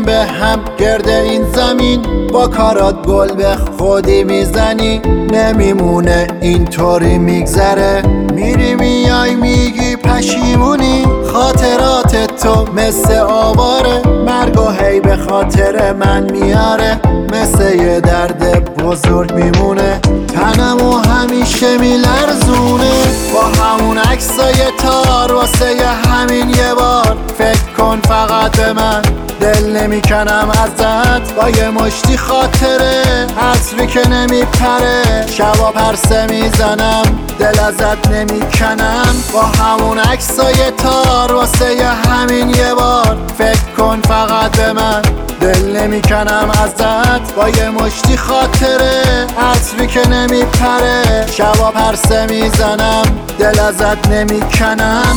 میریم به هم گرد این زمین، با کارات گل به خودی میزنی، نمیمونه اینطوری میگذره. میری میای میگی پشیمونی، خاطرات تو مثل آواره، مرگ و هی به خاطر من میاره، مثل یه درد بزرگ میمونه، تنمو همیشه میلرزونه. با همون عکسای تار واسه همین یه بار فکر کن فقط به من، دل نمیکنم ازت با یه مشتی خاطره، عطری که نمیپره، شبا پرسه میزنم دل ازت نمیکنم. با همون عکسای تار واسه همین یه بار فکر کن فقط به من، دل نمیکنم ازت با یه مشتی خاطره، عطری که نمیپره، شبا پرسه میزنم دل ازت نمیکنم.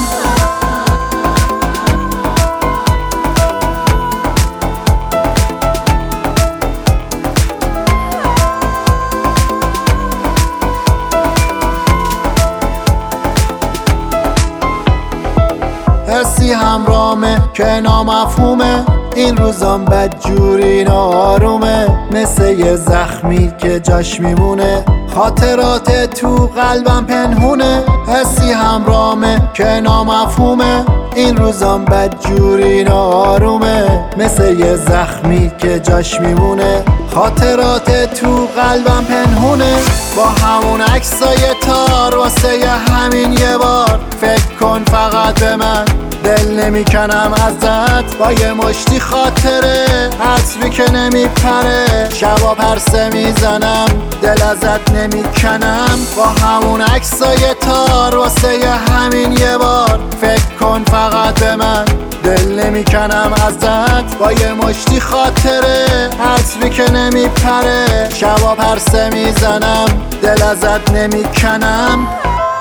حسی همرامه که نامفهومه، این روزام بدجوری نارومه، مثل یه زخمی که جاش میمونه، خاطرات تو قلبم پنهونه. حسی همرامه که نامفهومه، این روزام بدجوری نارومه، مثل یه زخمی که جاش میمونه، خاطرات تو قلبم پنهونه. با همون عکسای تار واسه همین یه بار فکر کن فقط به من، دل نمیکنم ازت با یه مشتی خاطره، عطری که نمیپره، شبا پرسه میزنم دل ازت نمیکنم. با همون عکسای تار واسه همین یه بار فکر کن فقط به من، دل نمیکنم ازت با یه مشتی خاطره، عطری که نمیپره، شبا پرسه میزنم دل ازت نمیکنم.